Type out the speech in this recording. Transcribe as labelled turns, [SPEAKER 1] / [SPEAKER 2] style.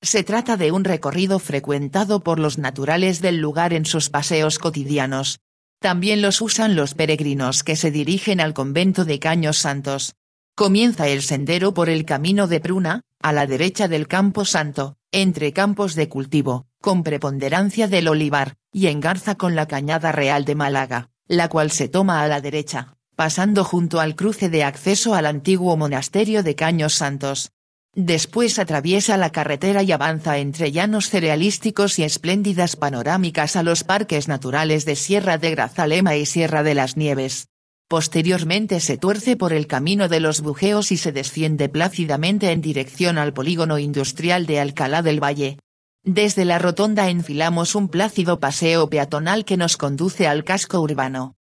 [SPEAKER 1] Se trata de un recorrido frecuentado por los naturales del lugar en sus paseos cotidianos. También los usan los peregrinos que se dirigen al convento de Caños Santos. Comienza el sendero por el camino de Pruna, a la derecha del Campo Santo, entre campos de cultivo, con preponderancia del olivar, y engarza con la Cañada Real de Málaga, la cual se toma a la derecha, pasando junto al cruce de acceso al antiguo monasterio de Caños Santos. Después atraviesa la carretera y avanza entre llanos cerealísticos y espléndidas panorámicas a los parques naturales de Sierra de Grazalema y Sierra de las Nieves. Posteriormente se tuerce por el camino de los Bujeos y se desciende plácidamente en dirección al polígono industrial de Alcalá del Valle. Desde la rotonda enfilamos un plácido paseo peatonal que nos conduce al casco urbano.